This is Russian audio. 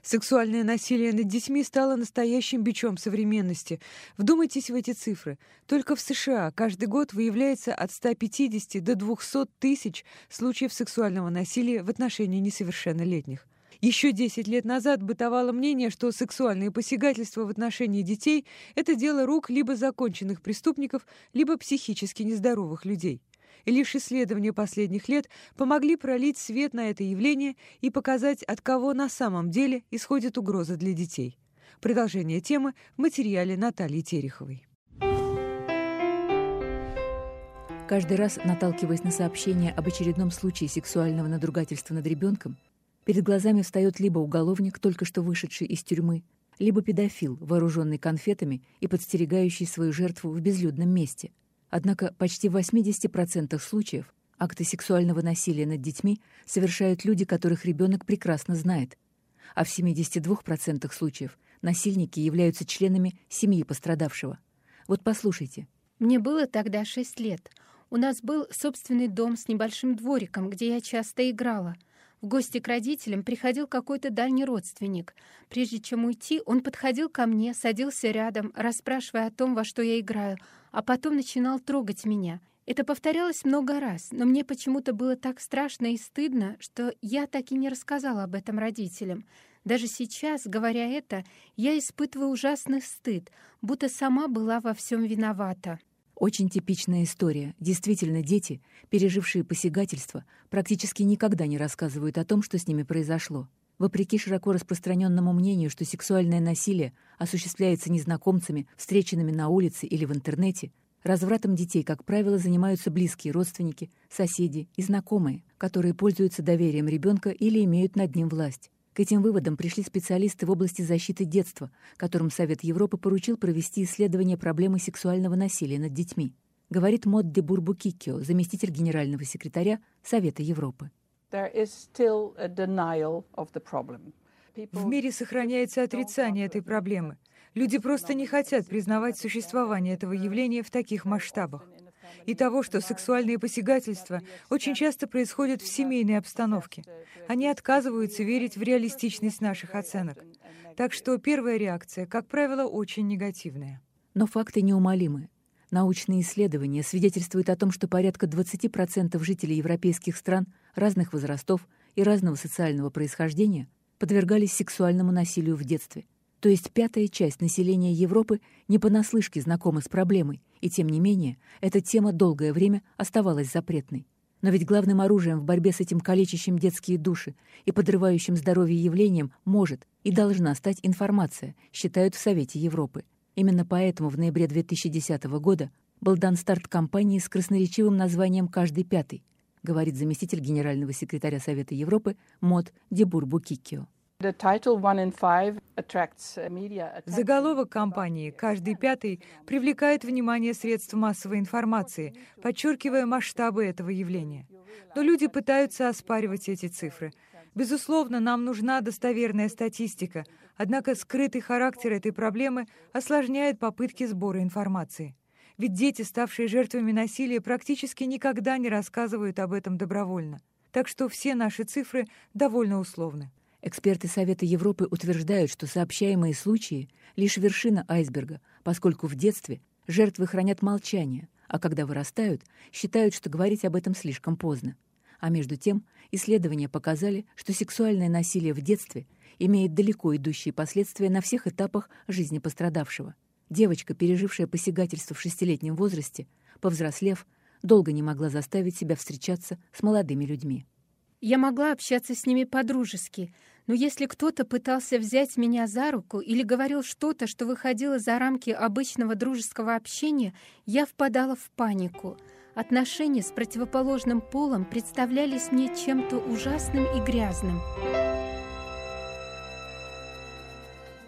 Сексуальное насилие над детьми стало настоящим бичом современности. Вдумайтесь в эти цифры. Только в США каждый год выявляется от 150 до 200 тысяч случаев сексуального насилия в отношении несовершеннолетних. Еще 10 лет назад бытовало мнение, что сексуальные посягательства в отношении детей – это дело рук либо законченных преступников, либо психически нездоровых людей. И лишь исследования последних лет помогли пролить свет на это явление и показать, от кого на самом деле исходит угроза для детей. Продолжение темы в материале Натальи Тереховой. Каждый раз, наталкиваясь на сообщение об очередном случае сексуального надругательства над ребенком, перед глазами встает либо уголовник, только что вышедший из тюрьмы, либо педофил, вооруженный конфетами и подстерегающий свою жертву в безлюдном месте. Однако почти в 80% случаев акты сексуального насилия над детьми совершают люди, которых ребенок прекрасно знает. А в 72% случаев насильники являются членами семьи пострадавшего. Вот послушайте. Мне было тогда 6 лет. У нас был собственный дом с небольшим двориком, где я часто играла. В гости к родителям приходил какой-то дальний родственник. Прежде чем уйти, он подходил ко мне, садился рядом, расспрашивая о том, во что я играю, а потом начинал трогать меня. Это повторялось много раз, но мне почему-то было так страшно и стыдно, что я так и не рассказала об этом родителям. Даже сейчас, говоря это, я испытываю ужасный стыд, будто сама была во всем виновата. Очень типичная история. Действительно, дети, пережившие посягательство, практически никогда не рассказывают о том, что с ними произошло. Вопреки широко распространенному мнению, что сексуальное насилие осуществляется незнакомцами, встреченными на улице или в интернете, развратом детей, как правило, занимаются близкие родственники, соседи и знакомые, которые пользуются доверием ребенка или имеют над ним власть. К этим выводам пришли специалисты в области защиты детства, которым Совет Европы поручил провести исследование проблемы сексуального насилия над детьми, говорит Мод де Бурбу-Киккио, заместитель генерального секретаря Совета Европы. В мире сохраняется отрицание этой проблемы. Люди просто не хотят признавать существование этого явления в таких масштабах. И того, что сексуальные посягательства очень часто происходят в семейной обстановке. Они отказываются верить в реалистичность наших оценок. Так что первая реакция, как правило, очень негативная. Но факты неумолимы. Научные исследования свидетельствуют о том, что порядка 20% жителей европейских стран разных возрастов и разного социального происхождения подвергались сексуальному насилию в детстве. То есть 1/5 часть населения Европы не понаслышке знакома с проблемой, и тем не менее эта тема долгое время оставалась запретной. Но ведь главным оружием в борьбе с этим калечащим детские души и подрывающим здоровье явлением может и должна стать информация, считают в Совете Европы. Именно поэтому в ноябре 2010 года был дан старт кампании с красноречивым названием «Каждый пятый», говорит заместитель генерального секретаря Совета Европы Мод де Бурбу-Киккио. Заголовок кампании «Каждый пятый» привлекает внимание средств массовой информации, подчеркивая масштабы этого явления. Но люди пытаются оспаривать эти цифры. Безусловно, нам нужна достоверная статистика, однако скрытый характер этой проблемы осложняет попытки сбора информации. Ведь дети, ставшие жертвами насилия, практически никогда не рассказывают об этом добровольно. Так что все наши цифры довольно условны. Эксперты Совета Европы утверждают, что сообщаемые случаи — лишь вершина айсберга, поскольку в детстве жертвы хранят молчание, а когда вырастают, считают, что говорить об этом слишком поздно. А между тем, исследования показали, что сексуальное насилие в детстве имеет далеко идущие последствия на всех этапах жизни пострадавшего. Девочка, пережившая посягательство в 6-летнем возрасте, повзрослев, долго не могла заставить себя встречаться с молодыми людьми. Я могла общаться с ними по-дружески, но если кто-то пытался взять меня за руку или говорил что-то, что выходило за рамки обычного дружеского общения, я впадала в панику. Отношения с противоположным полом представлялись мне чем-то ужасным и грязным.